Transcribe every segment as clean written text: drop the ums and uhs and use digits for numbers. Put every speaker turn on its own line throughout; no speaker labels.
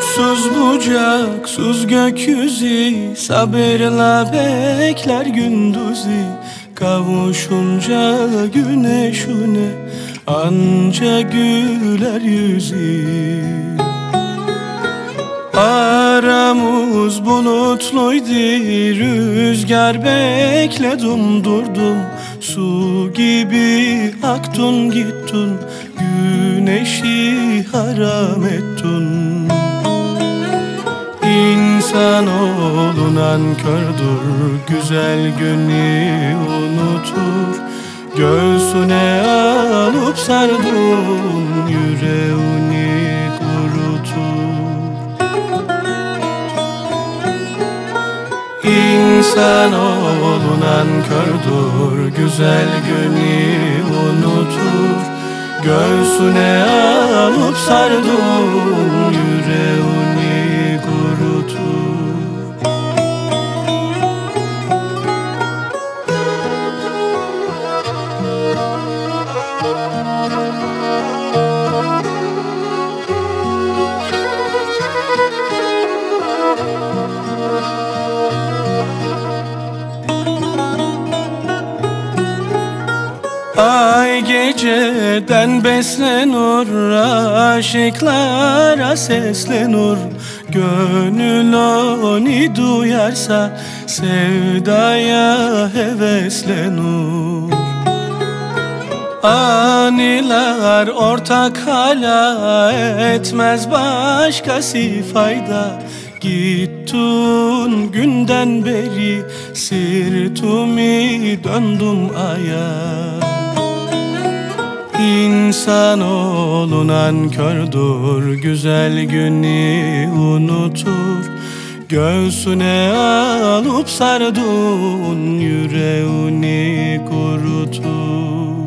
Uçsuz bucaksız gökyüzü, sabırla bekler gündüzü. Kavuşunca güneşine anca güler yüzü. Aramız bulutluydu, rüzgar bekledim durdum. Su gibi aktın gittin, güneşi haram ettin. İnsanoğlu nankördür, güzel günü unutur. Göğsüne alıp sardın, yüreğini kurutur. İnsanoğlu nankördür, güzel günü unutur. Göğsüne alıp sardın, yüreğini kurutur. Ay geceden beslenur, aşıklara seslenur. Gönül onu duyarsa sevdaya heveslenur. Aniler ortak hala etmez başkası fayda. Gittin günden beri sırtımı döndüm aya. İnsanoğlu nankördür, güzel günü unutur. Göğsüne alıp sardın, yüreğini kurutur.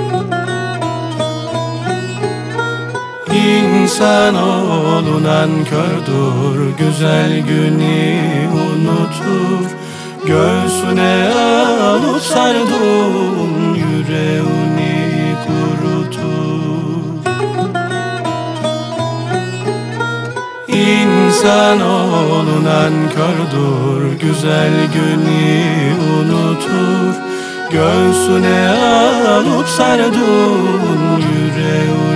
İnsanoğlu nankördür, güzel günü unutur. Göğsüne alıp sardın, yüreğini kurutur. İnsanoğlu nankördür, güzel günü unutur. Göğsüne alıp sardın, yüreğini